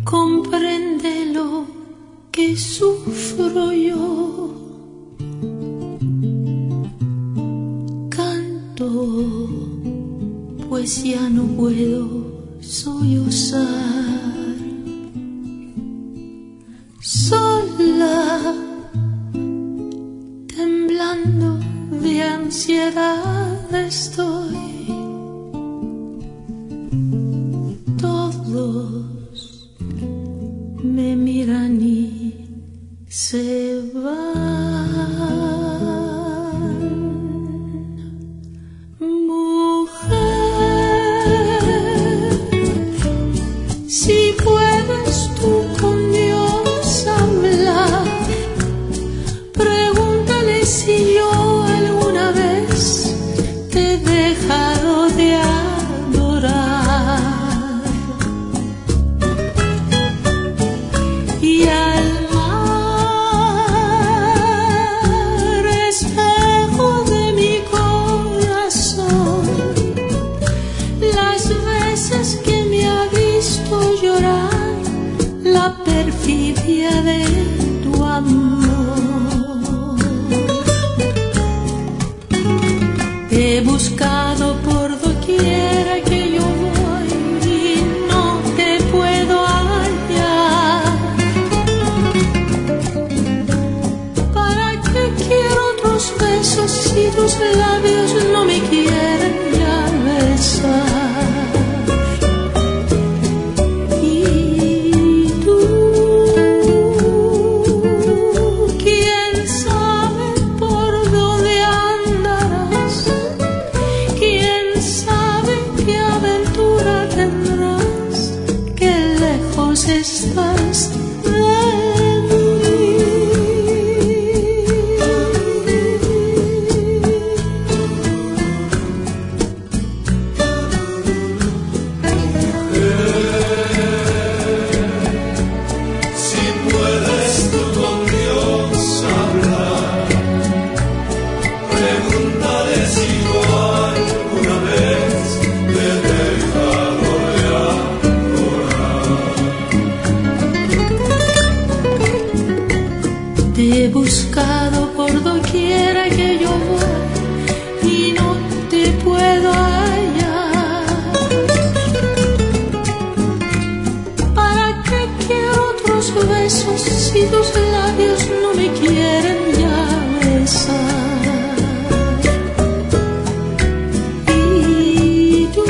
comprende lo que sufro yo. Canto, pues ya no puedo sollozar. Sola, temblando de ansiedad estoy. Todos me miran y se van. Mujer, si puedes tú con Dios hablar, pregúntale si yo alguna vez te he dejado de adorar. Y al mar, espejo de mi corazón, las veces que me ha visto llorar la perfidia de tu amor. He buscado por doquiera que yo voy y no te puedo hallar. ¿Para qué quiero otros besos si tus labios no me quieren ya besar? Y tú, ¿quién sabe por dónde andarás? ¿Quién sabe qué aventura tendrás? Qué lejos estás de mí. Si puedes tú con Dios hablar, pregúntale si yo alguna vez te he dejado de adorar. Te he buscado por doquiera que yo voy y no te puedo hallar. ¿Para qué quiero otros besos si tus labios no me quieren ya besar? Y tú,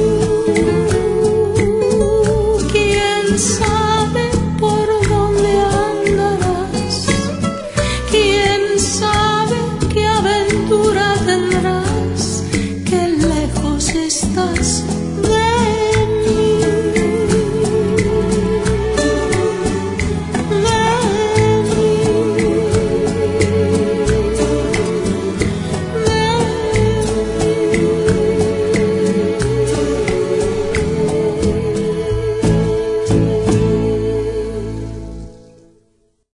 ¿quién sabe por dónde andarás? ¿Quién sabe qué aventura tendrás? Qué lejos estás